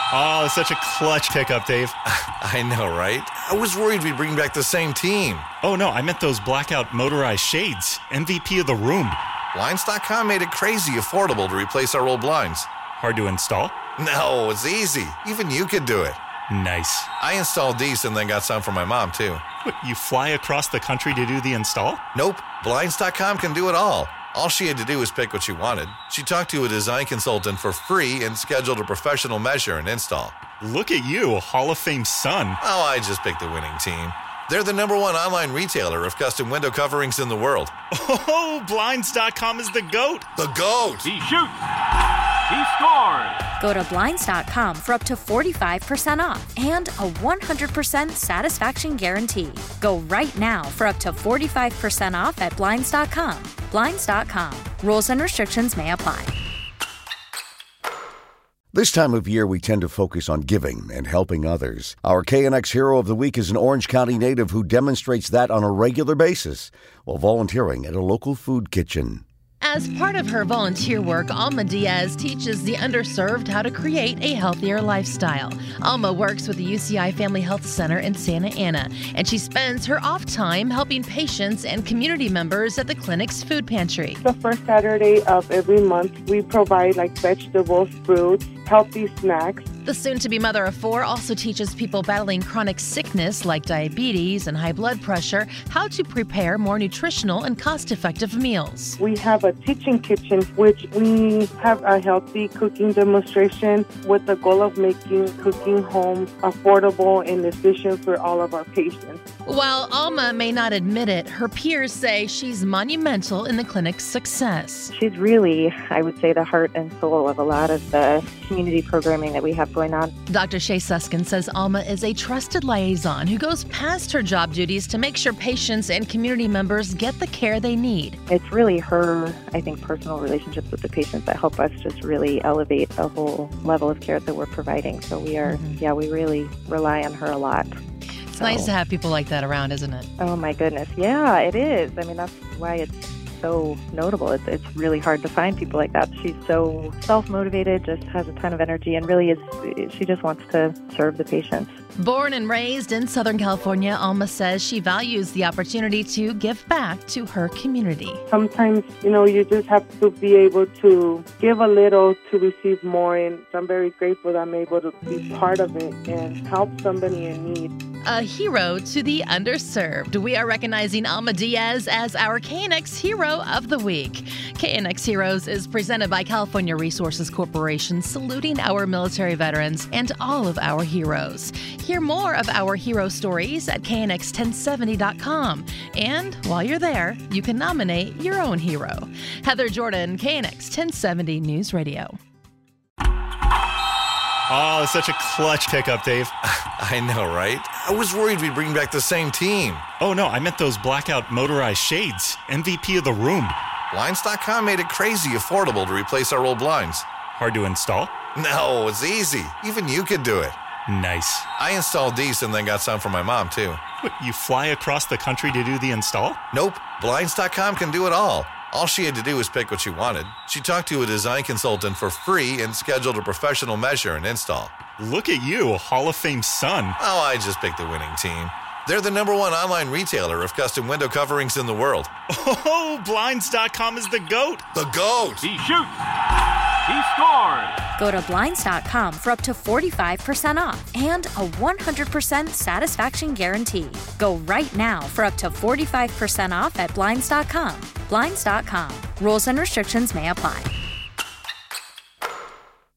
Oh, such a clutch pickup, Dave. I know, right? I was worried we'd bring back the same team. Oh, no, I meant those blackout motorized shades. MVP of the room. Blinds.com made it crazy affordable to replace our old blinds. Hard to install? No, it's easy. Even you could do it. Nice. I installed these and then got some for my mom, too. What, you fly across the country to do the install? Nope. Blinds.com can do it all. All she had to do was pick what she wanted. She talked to a design consultant for free and scheduled a professional measure and install. Look at you, a Hall of Fame son. Oh, I just picked the winning team. They're the #1 online retailer of custom window coverings in the world. Oh, Blinds.com is the GOAT. The GOAT! He shoots. He scores. Go to Blinds.com for up to 45% off and a 100% satisfaction guarantee. Go right now for up to 45% off at Blinds.com. Blinds.com. Rules and restrictions may apply. This time of year, we tend to focus on giving and helping others. Our KNX Hero of the Week is an Orange County native who demonstrates that on a regular basis while volunteering at a local food kitchen. As part of her volunteer work, Alma Diaz teaches the underserved how to create a healthier lifestyle. Alma works with the UCI Family Health Center in Santa Ana, and she spends her off time helping patients and community members at the clinic's food pantry. The first Saturday of every month, we provide vegetables, fruits, healthy snacks. The soon-to-be mother of 4 also teaches people battling chronic sickness like diabetes and high blood pressure how to prepare more nutritional and cost-effective meals. We have a teaching kitchen, which we have a healthy cooking demonstration with the goal of making cooking home affordable and efficient for all of our patients. While Alma may not admit it, her peers say she's monumental in the clinic's success. She's really, I would say, the heart and soul of a lot of the community programming that we have going on. Dr. Shay Suskin says Alma is a trusted liaison who goes past her job duties to make sure patients and community members get the care they need. It's really her, I think, personal relationships with the patients that help us just really elevate the whole level of care that we're providing. So we are, we really rely on her a lot. It's nice to have people like that around, isn't it? Oh, my goodness. Yeah, it is. I mean, that's why it's so notable. It's really hard to find people like that. She's so self-motivated, just has a ton of energy, and really she just wants to serve the patients. Born and raised in Southern California, Alma says she values the opportunity to give back to her community. Sometimes, you just have to be able to give a little to receive more, and I'm very grateful that I'm able to be part of it and help somebody in need. A hero to the underserved. We are recognizing Alma Diaz as our KNX Hero of the Week. KNX Heroes is presented by California Resources Corporation, saluting our military veterans and all of our heroes. Hear more of our hero stories at knx1070.com. And while you're there, you can nominate your own hero. Heather Jordan, KNX 1070 News Radio. Oh, such a clutch pickup, Dave. I know, right? I was worried we'd bring back the same team. Oh, no, I meant those blackout motorized shades. MVP of the room. Blinds.com made it crazy affordable to replace our old blinds. Hard to install? No, it's easy. Even you could do it. Nice. I installed these and then got some for my mom, too. What, you fly across the country to do the install? Nope. Blinds.com can do it all. All she had to do was pick what she wanted. She talked to a design consultant for free and scheduled a professional measure and install. Look at you, a Hall of Fame son. Oh, I just picked the winning team. They're the #1 online retailer of custom window coverings in the world. Oh, Blinds.com is the GOAT. The GOAT! He shoots. He scores. Go to Blinds.com for up to 45% off and a 100% satisfaction guarantee. Go right now for up to 45% off at Blinds.com. Blinds.com. Rules and restrictions may apply.